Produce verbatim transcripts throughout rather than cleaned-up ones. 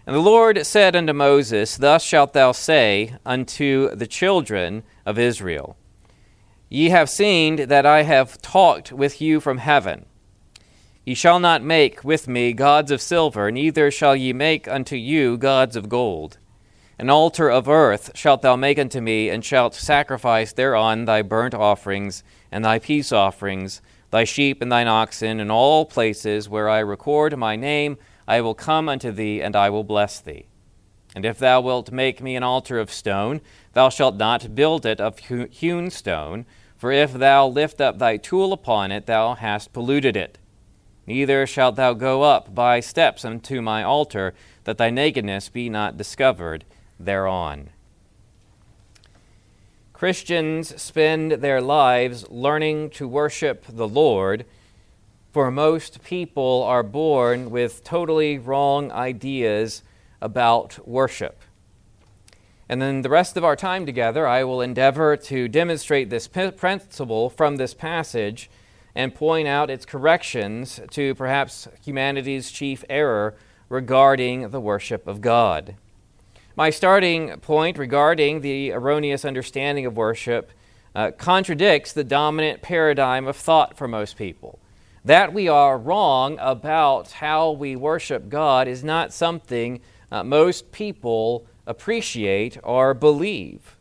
And the Lord said unto Moses, Thus shalt thou say unto the children of Israel, Ye have seen that I have talked with you from heaven. Ye shall not make with me gods of silver, neither shall ye make unto you gods of gold. An altar of earth shalt thou make unto me, and shalt sacrifice thereon thy burnt offerings and thy peace offerings, thy sheep and thine oxen, in all places where I record my name, I will come unto thee, and I will bless thee. And if thou wilt make me an altar of stone, thou shalt not build it of hewn stone, for if thou lift up thy tool upon it, thou hast polluted it. Neither shalt thou go up by steps unto my altar, that thy nakedness be not discovered thereon. Christians spend their lives learning to worship the Lord, for most people are born with totally wrong ideas about worship. And then the rest of our time together, I will endeavor to demonstrate this principle from this passage and point out its corrections to perhaps humanity's chief error regarding the worship of God. My starting point regarding the erroneous understanding of worship uh, contradicts the dominant paradigm of thought for most people. That we are wrong about how we worship God is not something uh, most people appreciate or believe.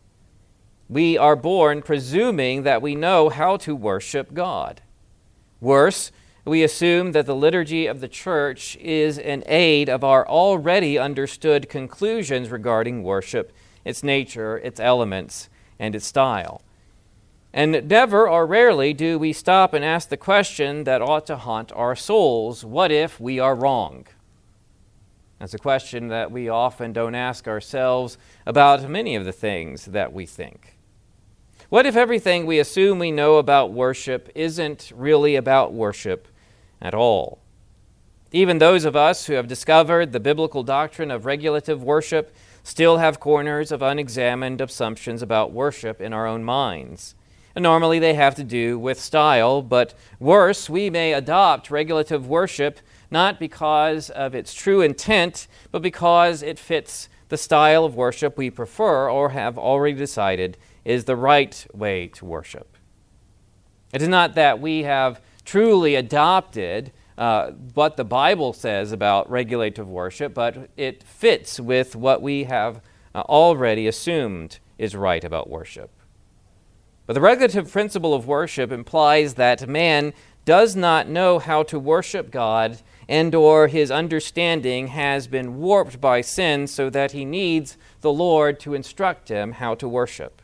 We are born presuming that we know how to worship God. Worse, we assume that the liturgy of the church is an aid of our already understood conclusions regarding worship, its nature, its elements, and its style. And never or rarely do we stop and ask the question that ought to haunt our souls: what if we are wrong? That's a question that we often don't ask ourselves about many of the things that we think. What if everything we assume we know about worship isn't really about worship at all? Even those of us who have discovered the biblical doctrine of regulative worship still have corners of unexamined assumptions about worship in our own minds. And normally they have to do with style, but worse, we may adopt regulative worship not because of its true intent, but because it fits the style of worship we prefer or have already decided is the right way to worship. It is not that we have truly adopted uh, what the Bible says about regulative worship, but it fits with what we have uh, already assumed is right about worship. But the regulative principle of worship implies that man does not know how to worship God, and or his understanding has been warped by sin so that he needs the Lord to instruct him how to worship.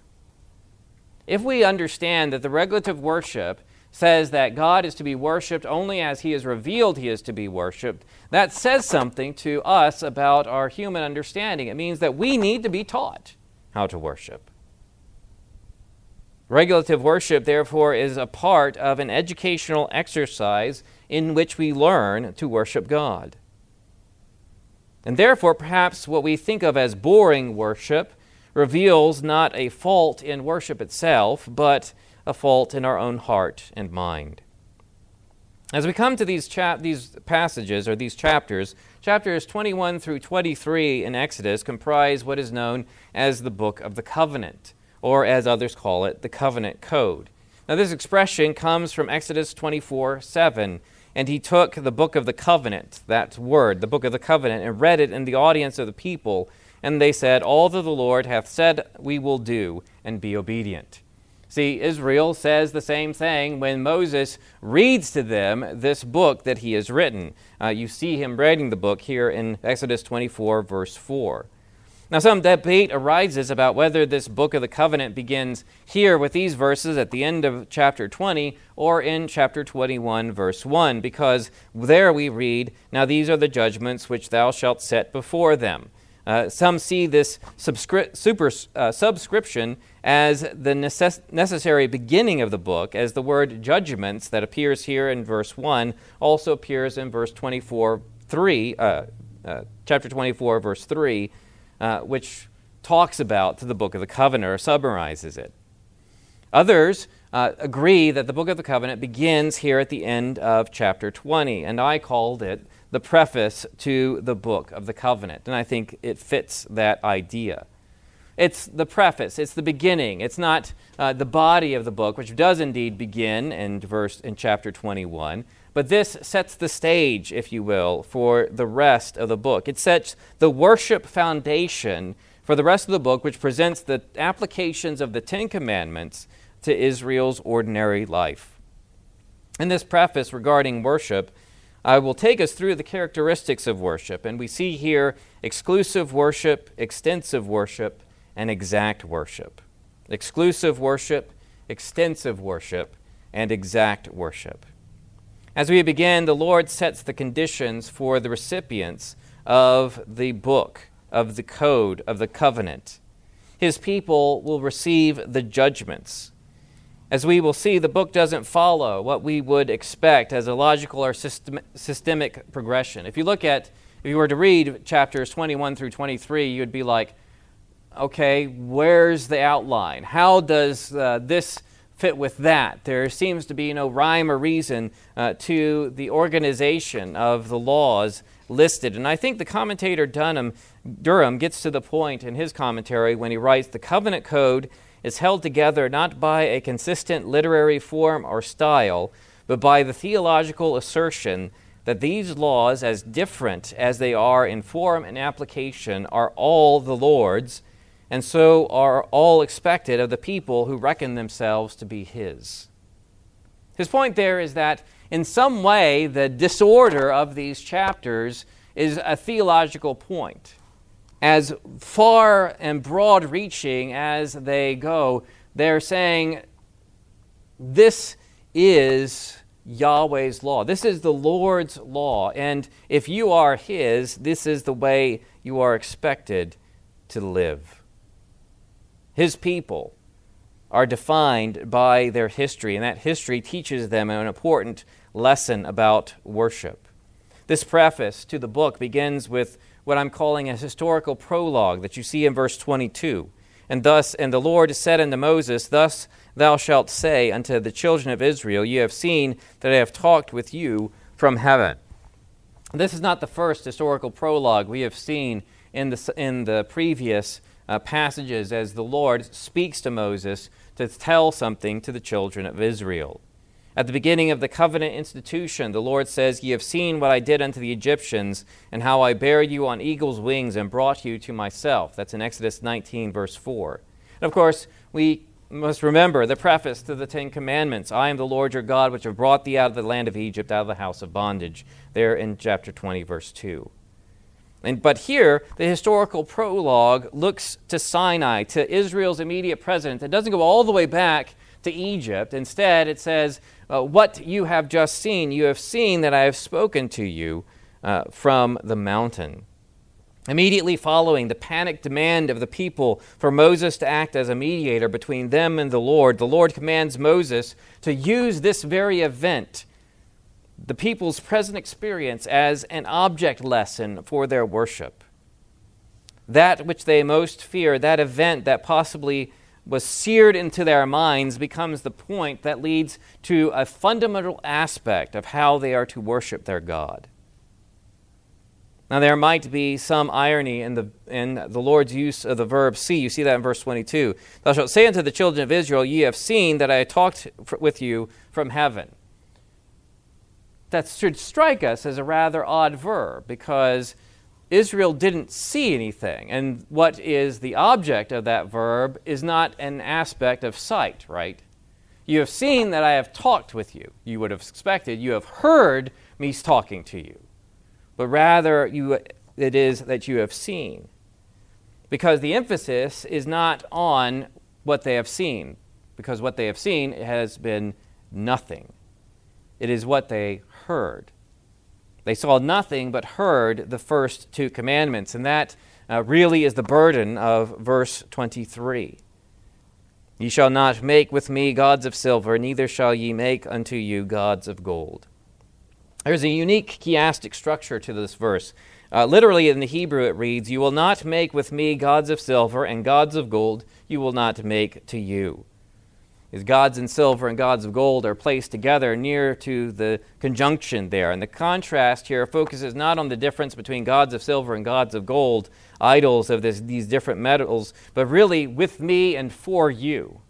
If we understand that the regulative worship says that God is to be worshipped only as he is revealed he is to be worshipped, that says something to us about our human understanding. It means that we need to be taught how to worship. Regulative worship, therefore, is a part of an educational exercise in which we learn to worship God. And therefore, perhaps what we think of as boring worship reveals not a fault in worship itself, but a fault in our own heart and mind. As we come to these chap- these passages, or these chapters, chapters twenty-one through twenty-three in Exodus comprise what is known as the Book of the Covenant, or as others call it, the Covenant Code. Now this expression comes from Exodus twenty-four seven, and he took the Book of the Covenant, that word, the Book of the Covenant, and read it in the audience of the people, and they said, All that the Lord hath said we will do, and be obedient. See, Israel says the same thing when Moses reads to them this book that he has written. Uh, you see him reading the book here in Exodus twenty-four, verse four. Now, some debate arises about whether this Book of the Covenant begins here with these verses at the end of chapter twenty or in chapter twenty-one, verse one, because there we read, Now these are the judgments which thou shalt set before them. Uh, some see this subscri- super, uh, subscription as the necess- necessary beginning of the book, as the word judgments that appears here in verse one also appears in verse twenty-four, three, uh, uh, chapter twenty-four, verse three, uh, which talks about the Book of the Covenant or summarizes it. Others uh, agree that the Book of the Covenant begins here at the end of chapter twenty, and I called it the preface to the book of the covenant, and I think it fits that idea. It's the preface, it's the beginning, it's not uh, the body of the book, which does indeed begin in verse in chapter twenty-one, but this sets the stage, if you will, for the rest of the book. It sets the worship foundation for the rest of the book, which presents the applications of the Ten Commandments to Israel's ordinary life. In this preface regarding worship, I will take us through the characteristics of worship, and we see here exclusive worship, extensive worship, and exact worship. Exclusive worship, extensive worship, and exact worship. As we begin, the Lord sets the conditions for the recipients of the book, of the code, of the covenant. His people will receive the judgments. As we will see, the book doesn't follow what we would expect as a logical or system, systemic progression. If you look at, if you were to read chapters twenty-one through twenty-three, you would be like, okay, where's the outline? How does uh, this fit with that? There seems to be no rhyme or reason uh, to the organization of the laws listed. And I think the commentator Dunham, Durham gets to the point in his commentary when he writes, the covenant code is held together not by a consistent literary form or style, but by the theological assertion that these laws, as different as they are in form and application, are all the Lord's, and so are all expected of the people who reckon themselves to be His. His point there is that in some way the disorder of these chapters is a theological point. As far and broad-reaching as they go, they're saying this is Yahweh's law. This is the Lord's law, and if you are His, this is the way you are expected to live. His people are defined by their history, and that history teaches them an important lesson about worship. This preface to the book begins with what I'm calling a historical prologue that you see in verse twenty-two. And thus, and the Lord said unto Moses, Thus thou shalt say unto the children of Israel, Ye have seen that I have talked with you from heaven. This is not the first historical prologue we have seen in the, in the previous uh, passages as the Lord speaks to Moses to tell something to the children of Israel. At the beginning of the covenant institution, the Lord says, Ye have seen what I did unto the Egyptians, and how I bare you on eagle's wings and brought you to myself. That's in Exodus nineteen, verse four. And of course, we must remember the preface to the Ten Commandments. I am the Lord your God, which have brought thee out of the land of Egypt, out of the house of bondage. There in chapter twenty, verse two. And, but here, the historical prologue looks to Sinai, to Israel's immediate present. It doesn't go all the way back to Egypt. Instead, it says, uh, what you have just seen, you have seen that I have spoken to you uh, from the mountain. Immediately following the panic demand of the people for Moses to act as a mediator between them and the Lord, the Lord commands Moses to use this very event, the people's present experience, as an object lesson for their worship. That which they most fear, that event that possibly was seared into their minds, becomes the point that leads to a fundamental aspect of how they are to worship their God. Now, there might be some irony in the in the Lord's use of the verb see. You see that in verse twenty-two. Thou shalt say unto the children of Israel, Ye have seen that I have talked with you from heaven. That should strike us as a rather odd verb, because Israel didn't see anything, and what is the object of that verb is not an aspect of sight, right? You have seen that I have talked with you. You would have expected, you have heard me talking to you. But rather, you, it is that you have seen. Because the emphasis is not on what they have seen, because what they have seen has been nothing. It is what they heard. They saw nothing but heard the first two commandments, and that uh, really is the burden of verse twenty-three. Ye shall not make with me gods of silver, neither shall ye make unto you gods of gold. There's a unique chiastic structure to this verse. Uh, literally in the Hebrew it reads, You will not make with me gods of silver, and gods of gold you will not make to you. Is gods in silver and gods of gold are placed together near to the conjunction there. And the contrast here focuses not on the difference between gods of silver and gods of gold, idols of this, these different metals, but really with me and for you.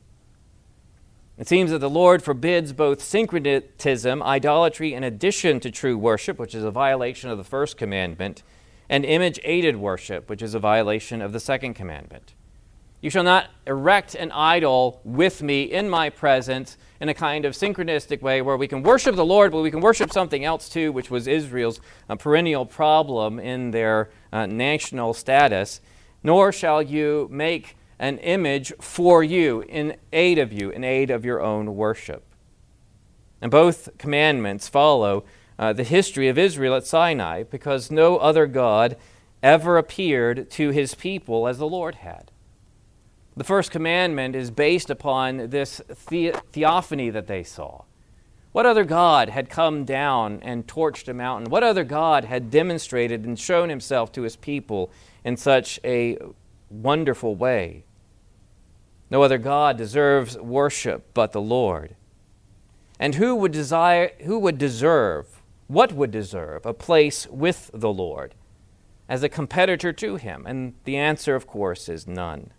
It seems that the Lord forbids both syncretism, idolatry in addition to true worship, which is a violation of the first commandment, and image-aided worship, which is a violation of the second commandment. You shall not erect an idol with me in my presence in a kind of synchronistic way where we can worship the Lord, but we can worship something else too, which was Israel's uh, perennial problem in their uh, national status. Nor shall you make an image for you, in aid of you, in aid of your own worship. And both commandments follow uh, the history of Israel at Sinai, because no other God ever appeared to his people as the Lord had. The first commandment is based upon this the- theophany that they saw. What other God had come down and torched a mountain? What other God had demonstrated and shown himself to his people in such a wonderful way? No other God deserves worship but the Lord. And who would desire, who would deserve, what would deserve a place with the Lord as a competitor to him? And the answer, of course, is none.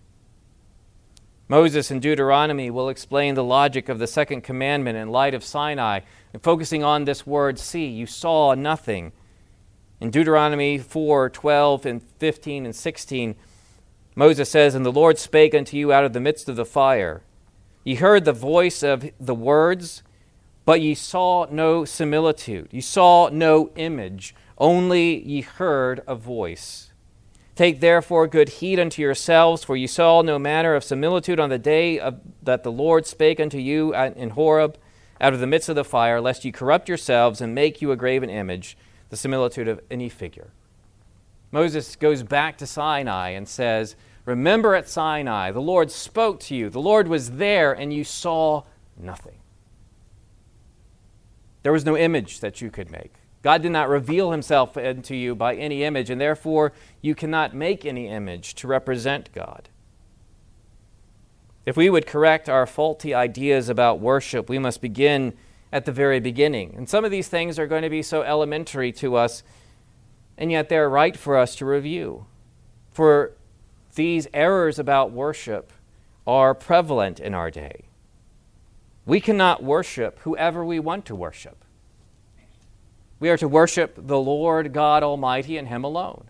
Moses in Deuteronomy will explain the logic of the second commandment in light of Sinai, and focusing on this word, see, you saw nothing. In Deuteronomy four, twelve, and fifteen, and sixteen, Moses says, And the Lord spake unto you out of the midst of the fire. Ye heard the voice of the words, but ye saw no similitude. Ye saw no image, only ye heard a voice. Take therefore good heed unto yourselves, for ye saw no manner of similitude on the day of, that the Lord spake unto you at, in Horeb out of the midst of the fire, lest ye corrupt yourselves and make you a graven image, the similitude of any figure. Moses goes back to Sinai and says, Remember at Sinai, the Lord spoke to you, the Lord was there, and you saw nothing. There was no image that you could make. God did not reveal himself unto you by any image, and therefore you cannot make any image to represent God. If we would correct our faulty ideas about worship, we must begin at the very beginning. And some of these things are going to be so elementary to us, and yet they're right for us to review. For these errors about worship are prevalent in our day. We cannot worship whoever we want to worship. We are to worship the Lord God Almighty and him alone.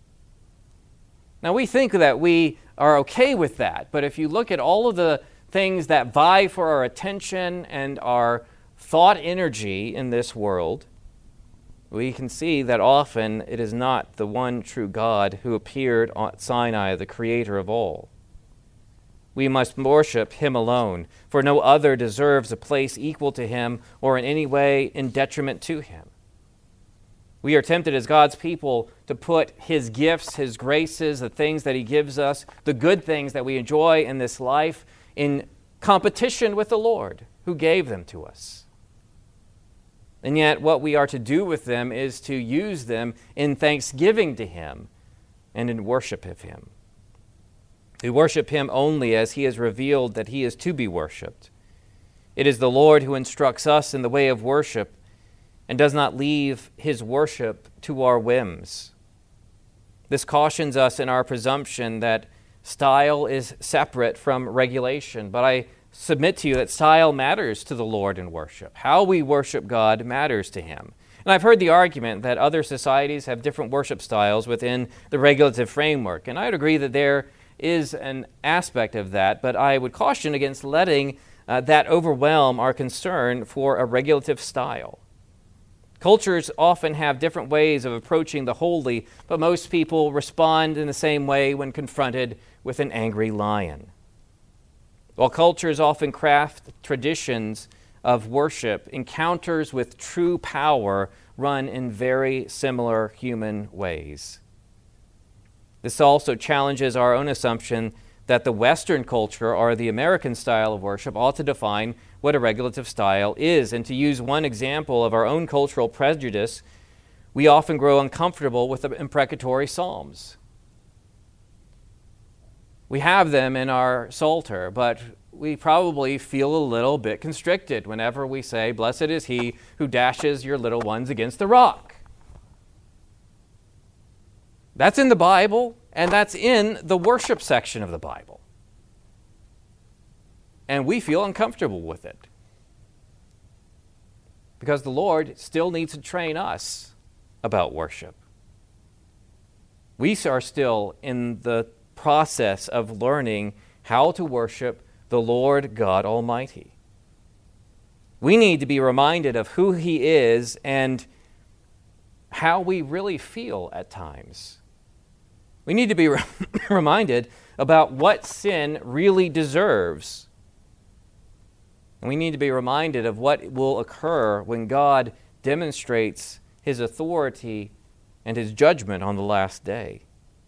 Now, we think that we are okay with that, but if you look at all of the things that vie for our attention and our thought energy in this world, we can see that often it is not the one true God who appeared at Sinai, the creator of all. We must worship him alone, for no other deserves a place equal to him or in any way in detriment to him. We are tempted as God's people to put his gifts, his graces, the things that he gives us, the good things that we enjoy in this life, in competition with the Lord who gave them to us. And yet what we are to do with them is to use them in thanksgiving to him and in worship of him. We worship him only as he has revealed that he is to be worshipped. It is the Lord who instructs us in the way of worship and does not leave his worship to our whims. This cautions us in our presumption that style is separate from regulation, but I submit to you that style matters to the Lord in worship. How we worship God matters to him. And I've heard the argument that other societies have different worship styles within the regulative framework, and I'd agree that there is an aspect of that, but I would caution against letting uh, that overwhelm our concern for a regulative style. Cultures often have different ways of approaching the holy, but most people respond in the same way when confronted with an angry lion. While cultures often craft traditions of worship, encounters with true power run in very similar human ways. This also challenges our own assumption that the Western culture or the American style of worship ought to define what a regulative style is. And to use one example of our own cultural prejudice, we often grow uncomfortable with the imprecatory psalms. We have them in our Psalter, but we probably feel a little bit constricted whenever we say, "Blessed is he who dashes your little ones against the rock." That's in the Bible, and that's in the worship section of the Bible. And we feel uncomfortable with it, because the Lord still needs to train us about worship. We are still in the process of learning how to worship the Lord God Almighty. We need to be reminded of who He is and how we really feel at times. We need to be re- reminded about what sin really deserves. And we need to be reminded of what will occur when God demonstrates His authority and His judgment on the last day.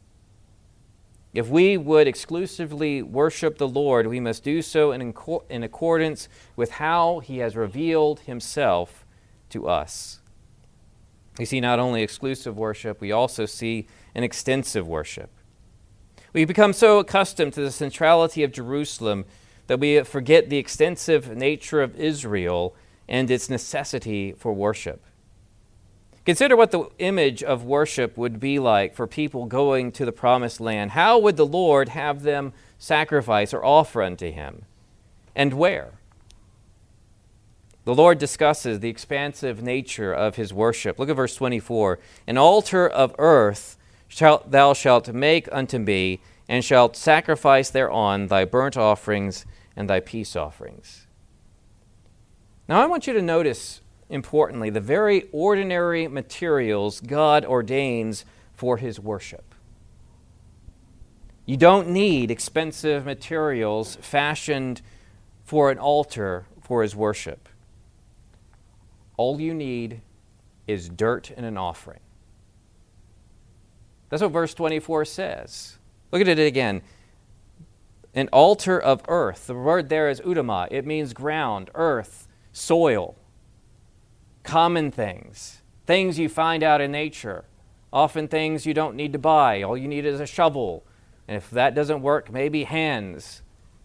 If we would exclusively worship the Lord, we must do so in, inco- in accordance with how He has revealed Himself to us. We see not only exclusive worship, we also see an extensive worship. We become so accustomed to the centrality of Jerusalem that we forget the extensive nature of Israel and its necessity for worship. Consider what the image of worship would be like for people going to the promised land. How would the Lord have them sacrifice or offer unto Him? And where? The Lord discusses the expansive nature of His worship. Look at verse twenty-four. An altar of earth shalt thou shalt make unto me, and shalt sacrifice thereon thy burnt offerings and thy peace offerings. Now I want you to notice, importantly, the very ordinary materials God ordains for His worship. You don't need expensive materials fashioned for an altar for His worship. All you need is dirt and an offering. That's what verse twenty-four says. Look at it again. An altar of earth. The word there is udama. It means ground, earth, soil. Common things, things you find out in nature, often things you don't need to buy. All you need is a shovel, and if that doesn't work, maybe hands.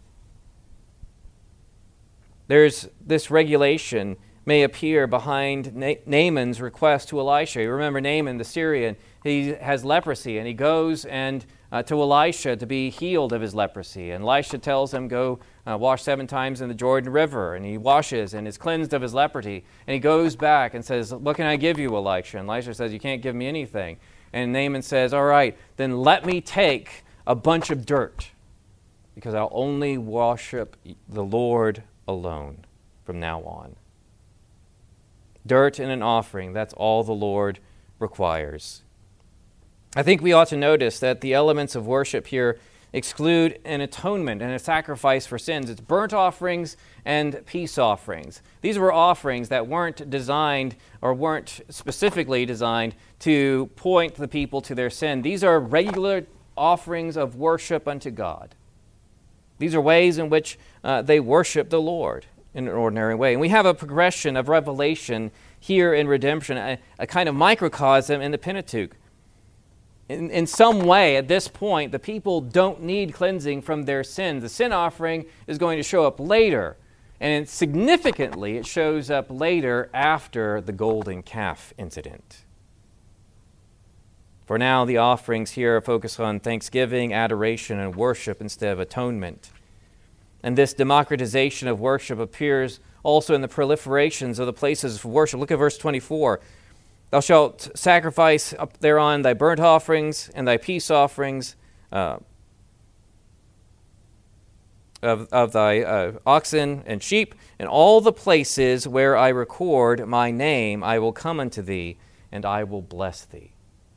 There's this regulation may appear behind Na- Naaman's request to Elisha. You remember Naaman, the Syrian, he has leprosy, and he goes and uh, to Elisha to be healed of his leprosy. And Elisha tells him, go uh, wash seven times in the Jordan River. And he washes and is cleansed of his leprosy. And he goes back and says, what can I give you, Elisha? And Elisha says, you can't give me anything. And Naaman says, all right, then let me take a bunch of dirt, because I'll only worship the Lord alone from now on. Dirt and an offering, that's all the Lord requires. I think we ought to notice that the elements of worship here exclude an atonement and a sacrifice for sins. It's burnt offerings and peace offerings. These were offerings that weren't designed or weren't specifically designed to point the people to their sin. These are regular offerings of worship unto God. These are ways in which uh, they worship the Lord in an ordinary way. And we have a progression of revelation here in redemption, a, a kind of microcosm in the Pentateuch. In, in some way, at this point, the people don't need cleansing from their sins. The sin offering is going to show up later. And it, significantly, it shows up later after the golden calf incident. For now, the offerings here focus on thanksgiving, adoration, and worship instead of atonement. And this democratization of worship appears also in the proliferations of the places of worship. Look at verse twenty-four. Thou shalt sacrifice up thereon thy burnt offerings and thy peace offerings uh, of, of thy uh, oxen and sheep, and all the places where I record my name I will come unto thee, and I will bless thee.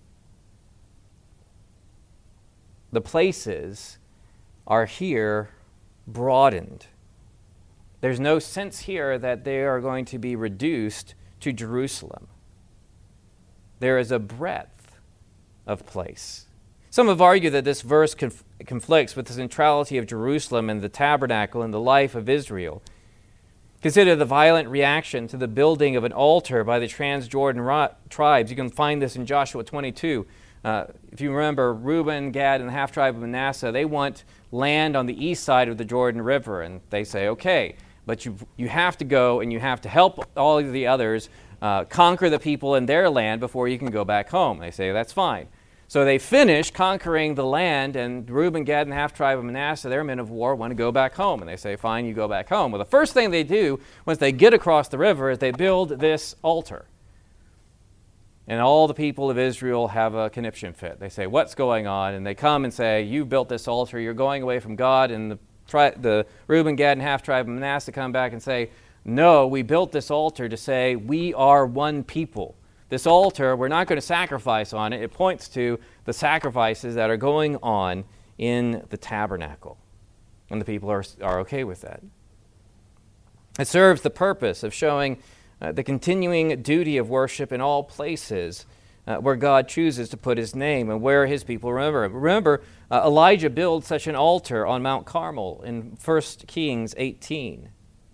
The places are here broadened. There's no sense here that they are going to be reduced to Jerusalem. There is a breadth of place. Some have argued that this verse conf- conflicts with the centrality of Jerusalem and the tabernacle in the life of Israel. Consider the violent reaction to the building of an altar by the Transjordan ro- tribes. You can find this in Joshua twenty-two. Uh, if you remember, Reuben, Gad, and the half-tribe of Manasseh, they want land on the east side of the Jordan River. And they say, okay, but you you have to go and you have to help all of the others uh, conquer the people in their land before you can go back home. They say, that's fine. So they finish conquering the land, and Reuben, Gad, and the half-tribe of Manasseh, their men of war, want to go back home. And they say, fine, you go back home. Well, the first thing they do once they get across the river is they build this altar. And all the people of Israel have a conniption fit. They say, what's going on? And they come and say, you built this altar, you're going away from God. And the, tri- the Reuben, Gad, and half-tribe of Manasseh come back and say, no, we built this altar to say we are one people. This altar, we're not going to sacrifice on it. It points to the sacrifices that are going on in the tabernacle. And the people are, are okay with that. It serves the purpose of showing uh, the continuing duty of worship in all places uh, where God chooses to put his name and where his people remember him. Remember, uh, Elijah builds such an altar on Mount Carmel in First Kings eighteen.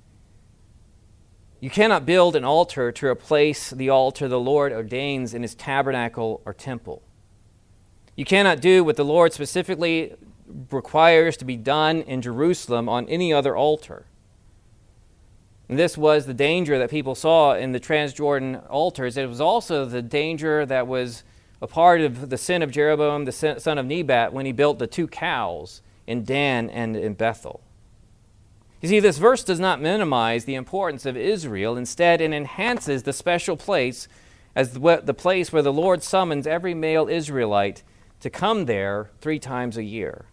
You cannot build an altar to replace the altar the Lord ordains in his tabernacle or temple. You cannot do what the Lord specifically requires to be done in Jerusalem on any other altar. And this was the danger that people saw in the Transjordan altars. It was also the danger that was a part of the sin of Jeroboam, the son of Nebat, when he built the two cows in Dan and in Bethel. You see, this verse does not minimize the importance of Israel. Instead, it enhances the special place as the, the place where the Lord summons every male Israelite to come there three times a year.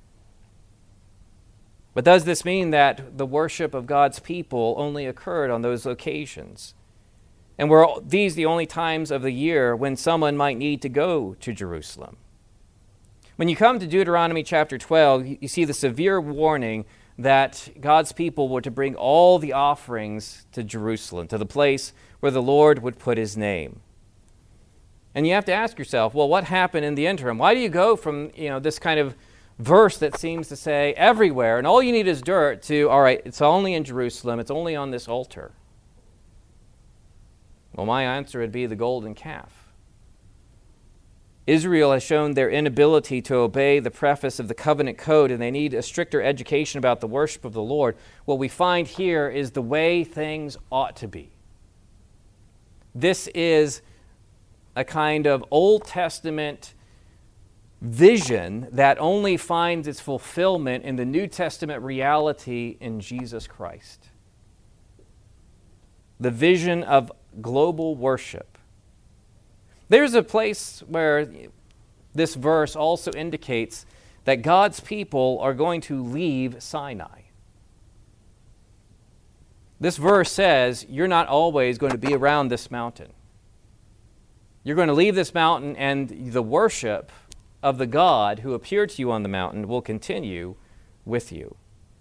But does this mean that the worship of God's people only occurred on those occasions? And were these the only times of the year when someone might need to go to Jerusalem? When you come to Deuteronomy chapter twelve, you see the severe warning that God's people were to bring all the offerings to Jerusalem, to the place where the Lord would put his name. And you have to ask yourself, well, what happened in the interim? Why do you go from, you know, this kind of verse that seems to say everywhere, and all you need is dirt, to, all right, it's only in Jerusalem, it's only on this altar? Well, my answer would be the golden calf. Israel has shown their inability to obey the preface of the covenant code, and they need a stricter education about the worship of the Lord. What we find here is the way things ought to be. This is a kind of Old Testament vision that only finds its fulfillment in the New Testament reality in Jesus Christ. The vision of global worship. There's a place where this verse also indicates that God's people are going to leave Sinai. This verse says you're not always going to be around this mountain. You're going to leave this mountain, and the worship of the God who appeared to you on the mountain will continue with you.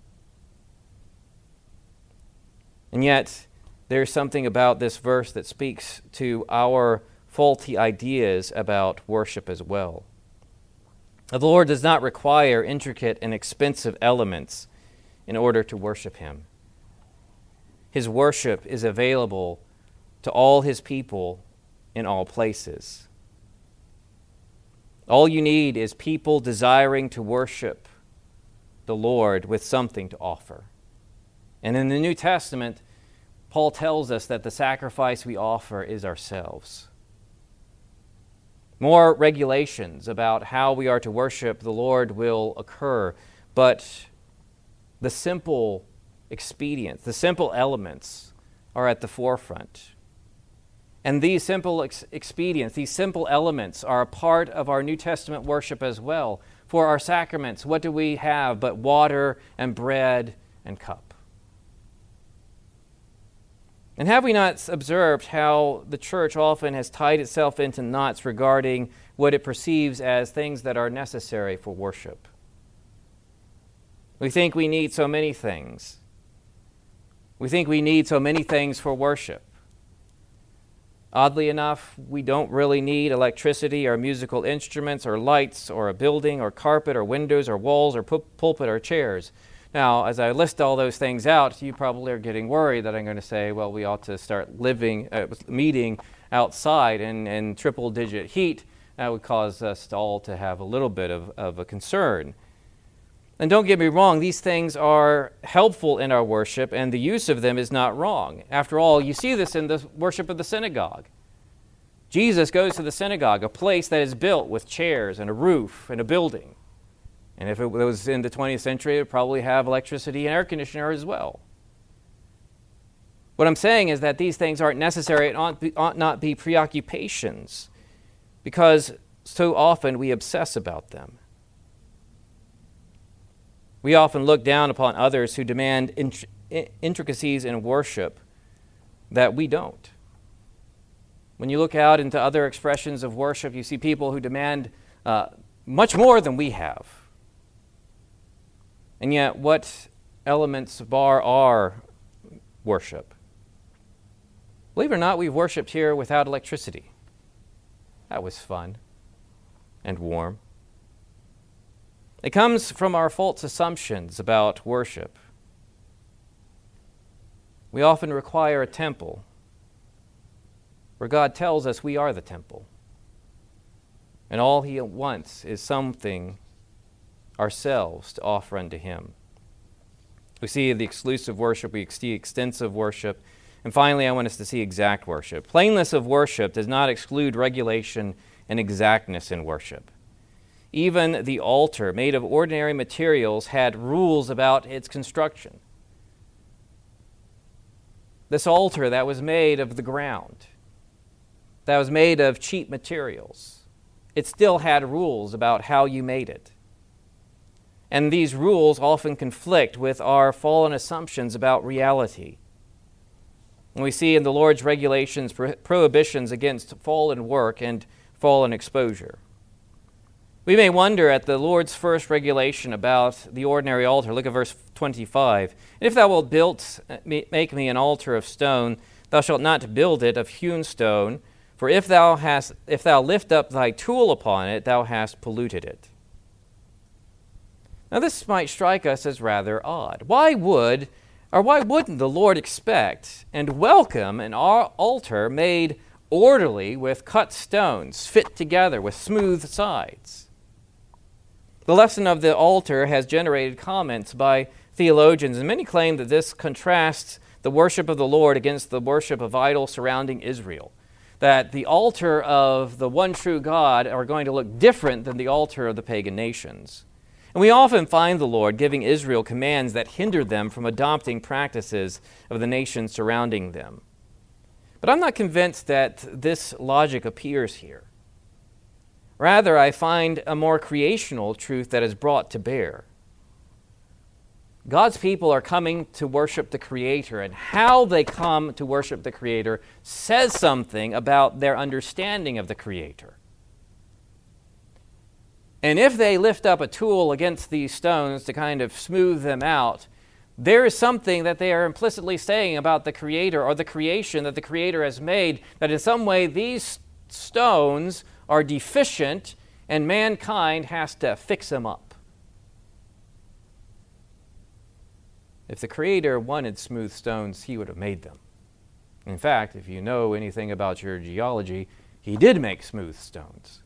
And yet, there's something about this verse that speaks to our faulty ideas about worship as well. The Lord does not require intricate and expensive elements in order to worship him. His worship is available to all his people in all places. All you need is people desiring to worship the Lord with something to offer. And in the New Testament, Paul tells us that the sacrifice we offer is ourselves. More regulations about how we are to worship the Lord will occur, but the simple expedients, the simple elements are at the forefront. And these simple ex- expedients, these simple elements are a part of our New Testament worship as well. For our sacraments, what do we have but water and bread and cup? And have we not observed how the church often has tied itself into knots regarding what it perceives as things that are necessary for worship? We think we need so many things. We think we need so many things for worship. Oddly enough, we don't really need electricity or musical instruments or lights or a building or carpet or windows or walls or pu- pulpit or chairs. Now, as I list all those things out, you probably are getting worried that I'm going to say, well, we ought to start living, uh, meeting outside in, in triple-digit heat that would cause us all to have a little bit of, of a concern. And don't get me wrong, these things are helpful in our worship, and the use of them is not wrong. After all, you see this in the worship of the synagogue. Jesus goes to the synagogue, a place that is built with chairs and a roof and a building. And if it was in the twentieth century, it would probably have electricity and air conditioner as well. What I'm saying is that these things aren't necessary and ought, be, ought not be preoccupations, because so often we obsess about them. We often look down upon others who demand int- intricacies in worship that we don't. When you look out into other expressions of worship, you see people who demand uh, much more than we have. And yet, what elements bar our worship? Believe it or not, we've worshipped here without electricity. That was fun and warm. It comes from our false assumptions about worship. We often require a temple, where God tells us we are the temple. And all He wants is something ourselves to offer unto Him. We see the exclusive worship, we see extensive worship, and finally I want us to see exact worship. Plainness of worship does not exclude regulation and exactness in worship. Even the altar, made of ordinary materials, had rules about its construction. This altar that was made of the ground, that was made of cheap materials, it still had rules about how you made it. And these rules often conflict with our fallen assumptions about reality. And we see in the Lord's regulations pro- prohibitions against fallen work and fallen exposure. We may wonder at the Lord's first regulation about the ordinary altar. Look at verse twenty-five. And if thou wilt build, make me an altar of stone, thou shalt not build it of hewn stone, for if thou hast, if thou lift up thy tool upon it, thou hast polluted it. Now this might strike us as rather odd. Why would, or why wouldn't the Lord expect and welcome an altar made orderly with cut stones, fit together with smooth sides? The lesson of the altar has generated comments by theologians, and many claim that this contrasts the worship of the Lord against the worship of idols surrounding Israel. That the altar of the one true God are going to look different than the altar of the pagan nations. And we often find the Lord giving Israel commands that hindered them from adopting practices of the nations surrounding them. But I'm not convinced that this logic appears here. Rather, I find a more creational truth that is brought to bear. God's people are coming to worship the Creator, and how they come to worship the Creator says something about their understanding of the Creator. And if they lift up a tool against these stones to kind of smooth them out, there is something that they are implicitly saying about the Creator or the creation that the Creator has made, that in some way these stones are deficient and mankind has to fix them up. If the Creator wanted smooth stones, He would have made them. In fact, if you know anything about your geology, He did make smooth stones.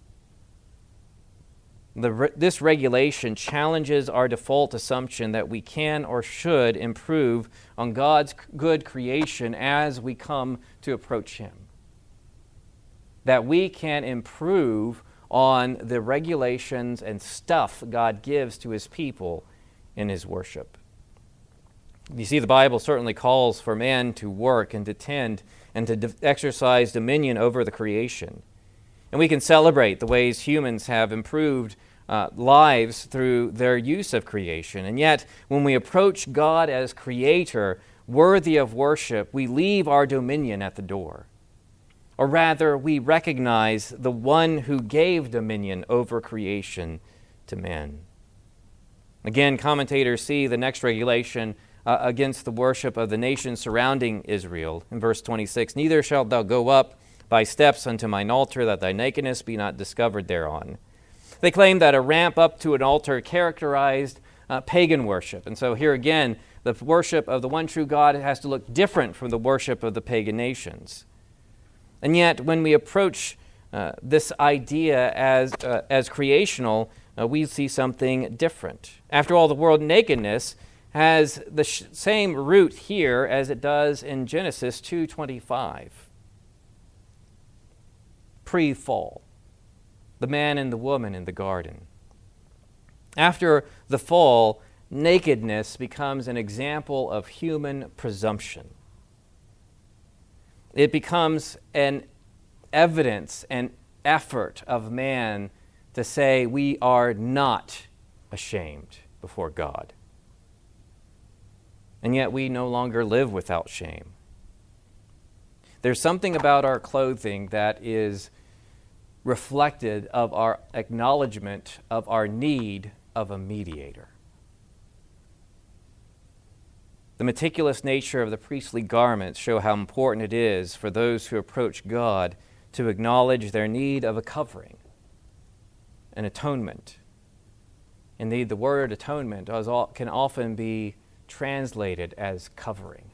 The, this regulation challenges our default assumption that we can or should improve on God's good creation as we come to approach Him. That we can improve on the regulations and stuff God gives to His people in His worship. You see, the Bible certainly calls for man to work and to tend and to de- exercise dominion over the creation. And we can celebrate the ways humans have improved uh, lives through their use of creation. And yet, when we approach God as Creator, worthy of worship, we leave our dominion at the door. Or rather, we recognize the one who gave dominion over creation to men. Again, commentators see the next regulation uh, against the worship of the nations surrounding Israel. In verse twenty-six, neither shalt thou go up by steps unto mine altar, that thy nakedness be not discovered thereon. They claim that a ramp up to an altar characterized uh, pagan worship. And so here again, the worship of the one true God has to look different from the worship of the pagan nations. And yet, when we approach uh, this idea as, uh, as creational, uh, we see something different. After all, the word nakedness has the sh- same root here as it does in Genesis two twenty-five. Pre-fall. The man and the woman in the garden. After the fall, nakedness becomes an example of human presumption. It becomes an evidence and effort of man to say we are not ashamed before God. And yet we no longer live without shame. There's something about our clothing that is reflected of our acknowledgement of our need of a mediator. The meticulous nature of the priestly garments show how important it is for those who approach God to acknowledge their need of a covering, an atonement. Indeed, the word atonement can often be translated as covering.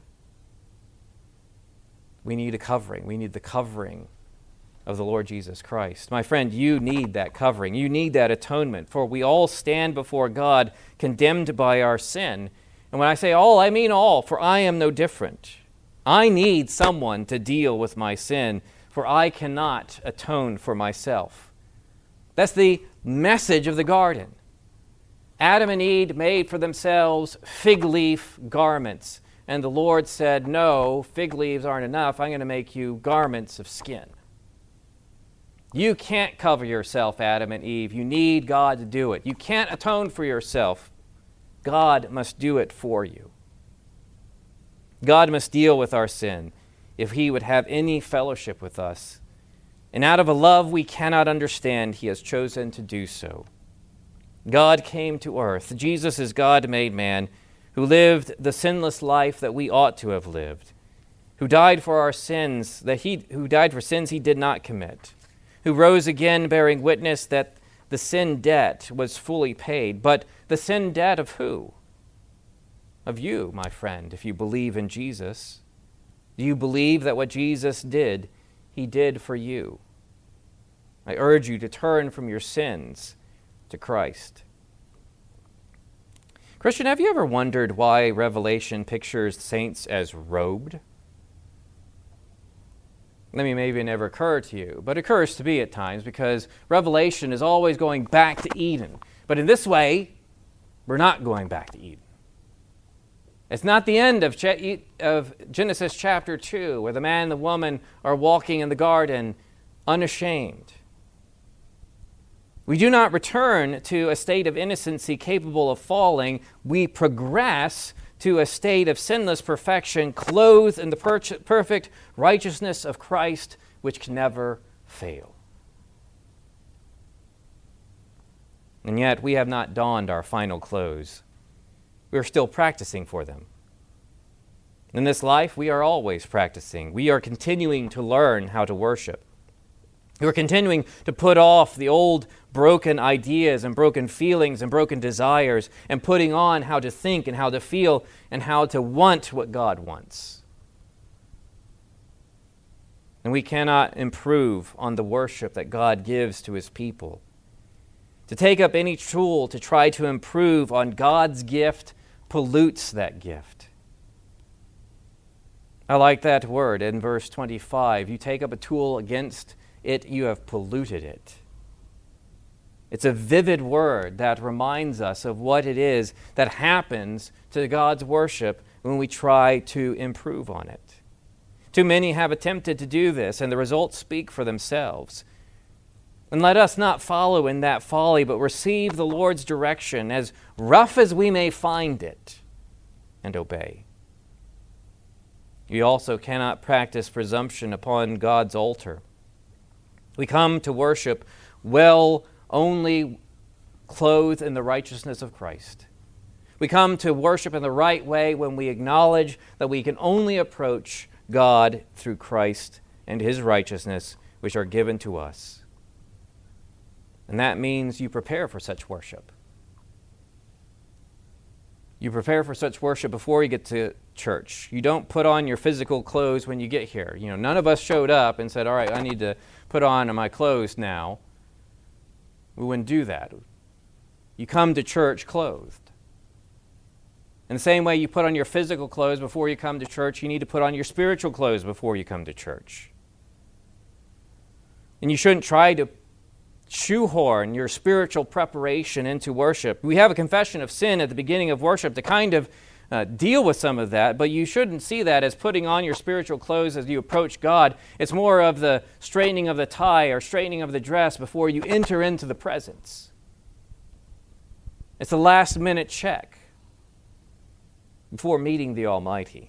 We need a covering. We need the covering of the Lord Jesus Christ. My friend, you need that covering. You need that atonement, for we all stand before God condemned by our sin. And when I say all, I mean all, for I am no different. I need someone to deal with my sin, for I cannot atone for myself. That's the message of the garden. Adam and Eve made for themselves fig leaf garments, and the Lord said, no, fig leaves aren't enough. I'm going to make you garments of skin. You can't cover yourself, Adam and Eve. You need God to do it. You can't atone for yourself. God must do it for you. God must deal with our sin if he would have any fellowship with us. And out of a love we cannot understand, he has chosen to do so. God came to earth. Jesus is God made man, who lived the sinless life that we ought to have lived, who died for our sins, that he who died for sins he did not commit, who rose again bearing witness that the sin debt was fully paid. But the sin debt of who? Of you, my friend, if you believe in Jesus. Do you believe that what Jesus did, he did for you? I urge you to turn from your sins to Christ. Christian, have you ever wondered why Revelation pictures saints as robed? I mean, maybe it never occurred to you, but it occurs to me at times because Revelation is always going back to Eden. But in this way, we're not going back to Eden. It's not the end of, cha- of Genesis chapter two, where the man and the woman are walking in the garden unashamed. We do not return to a state of innocency capable of falling. We progress to a state of sinless perfection, clothed in the per- perfect righteousness of Christ, which can never fail. And yet we have not donned our final clothes. We are still practicing for them. In this life, we are always practicing. We are continuing to learn how to worship. We're continuing to put off the old broken ideas and broken feelings and broken desires and putting on how to think and how to feel and how to want what God wants. And we cannot improve on the worship that God gives to his people. To take up any tool to try to improve on God's gift pollutes that gift. I like that word in verse twenty-five. You take up a tool against it, you have polluted it. It's a vivid word that reminds us of what it is that happens to God's worship when we try to improve on it. Too many have attempted to do this, and the results speak for themselves. And let us not follow in that folly, but receive the Lord's direction, as rough as we may find it, and obey. We also cannot practice presumption upon God's altar. We come to worship well only clothed in the righteousness of Christ. We come to worship in the right way when we acknowledge that we can only approach God through Christ and his righteousness, which are given to us. And that means you prepare for such worship. You prepare for such worship before you get to church. You don't put on your physical clothes when you get here. You know, none of us showed up and said, all right, I need to put on my clothes now. We wouldn't do that. You come to church clothed. In the same way you put on your physical clothes before you come to church, you need to put on your spiritual clothes before you come to church. And you shouldn't try to shoehorn your spiritual preparation into worship. We have a confession of sin at the beginning of worship to kind of uh, deal with some of that, but you shouldn't see that as putting on your spiritual clothes as you approach God. It's more of the straightening of the tie or straightening of the dress before you enter into the presence. It's a last-minute check before meeting the Almighty.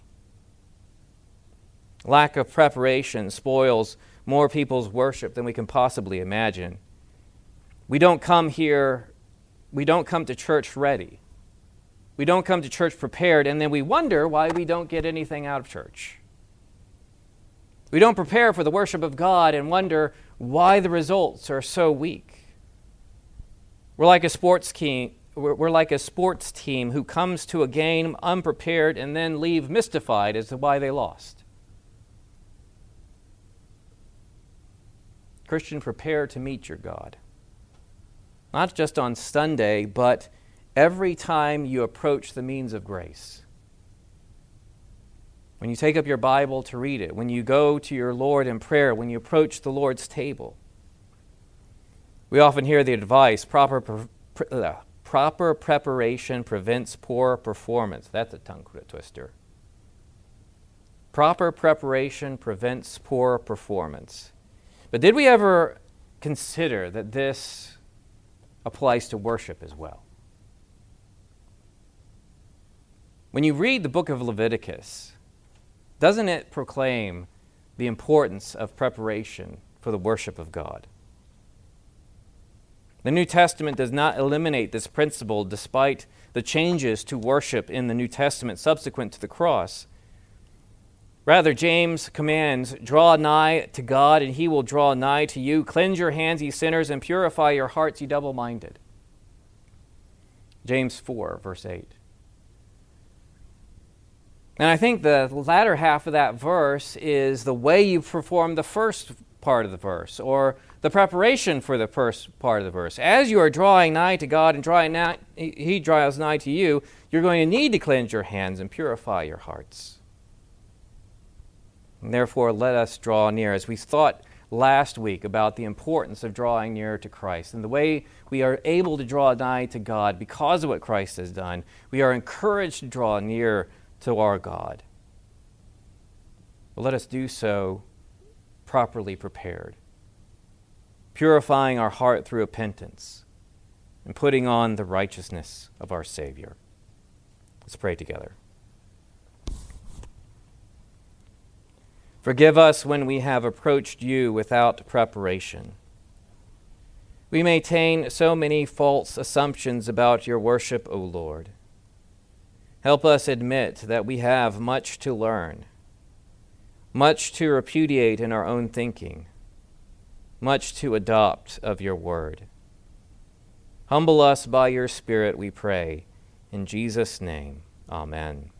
Lack of preparation spoils more people's worship than we can possibly imagine. We don't come here, we don't come to church ready. We don't come to church prepared, and then we wonder why we don't get anything out of church. We don't prepare for the worship of God and wonder why the results are so weak. We're like a sports team, we're like a sports team who comes to a game unprepared and then leave mystified as to why they lost. Christian, prepare to meet your God. Not just on Sunday, but every time you approach the means of grace. When you take up your Bible to read it, when you go to your Lord in prayer, when you approach the Lord's table. We often hear the advice, proper, pre- uh, proper preparation prevents poor performance. That's a tongue twister. Proper preparation prevents poor performance. But did we ever consider that this applies to worship as well? When you read the book of Leviticus, doesn't it proclaim the importance of preparation for the worship of God? The New Testament does not eliminate this principle despite the changes to worship in the New Testament subsequent to the cross. Rather, James commands, draw nigh to God, and he will draw nigh to you. Cleanse your hands, ye sinners, and purify your hearts, ye double-minded. James four, verse eight. And I think the latter half of that verse is the way you perform the first part of the verse, or the preparation for the first part of the verse. As you are drawing nigh to God and drawing nigh, he draws nigh to you, you're going to need to cleanse your hands and purify your hearts. And therefore, let us draw near. As we thought last week about the importance of drawing near to Christ and the way we are able to draw nigh to God because of what Christ has done, we are encouraged to draw near to our God. But let us do so properly prepared, purifying our heart through repentance and putting on the righteousness of our Savior. Let's pray together. Forgive us when we have approached you without preparation. We maintain so many false assumptions about your worship, O Lord. Help us admit that we have much to learn, much to repudiate in our own thinking, much to adopt of your word. Humble us by your Spirit, we pray. In Jesus' name, amen.